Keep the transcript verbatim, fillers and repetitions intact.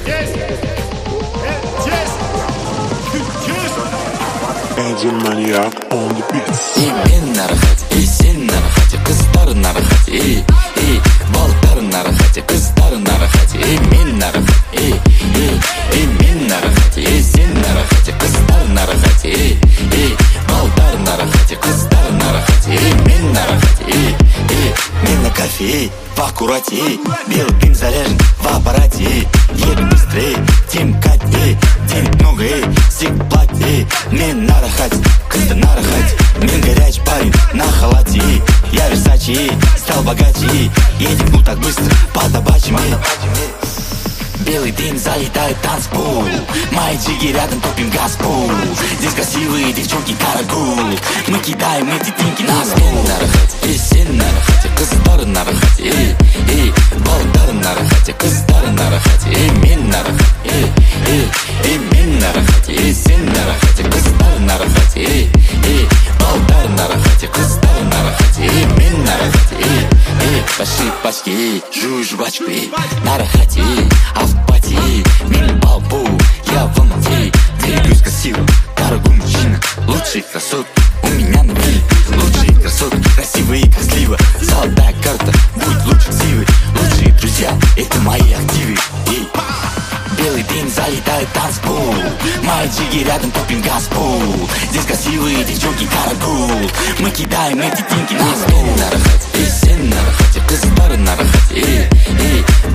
Angel Maniac on the beats. И мен на рахате, и сен на рахате, қыздар на рахате, и, и балдар на рахате, қыздар на рахате, и мен на рахате, и, и, и мен на рахате, и сен на рахате, қыздар на рахате, и, и балдар на рахате, қыздар на рахате, и мен на рахате, и, и мен на кафе, в аккурате, белый бим заряжен в аппарате, едем быстрее, тем катнее, денег много, всех плати, мен на рахате, қыздар на рахате, мен горячий парень на халате, я Версачи, стал богаче, едем ну так быстро по табачьим. Белый дым залетает в танцпол, мои джиги рядом топим газпол. Здесь красивые девчонки карагул, мы кидаем эти деньги на стол. На рахате, и сен на рахате, қыздар на рахате, и, и балдар на рахате, қыздар на рахате, и мен на рахате, и, и, и мен на рахате, и сен на рахате, қыздар на рахате, и, и балдар на рахате, қыздар на рахате, и мен на рахате, и, и большие пачки, жую жвачкой на рахате, а в пати мимо балбу, я в Алмате, двигаюсь красиво, дорогой мужчина, лучшие красотки у меня на вилле, лучшие красотки, красивые как слива, золотая карта, будь лучше сивы, лучшие друзья, это мои активы, эй. Белый дым залетает в танцпол, мои джиги рядом топим газпол. Здесь красивые девчонки карагул, мы кидаем эти деньги на стол. На рахате, и сен на рахате, қыздар на рахате, и, и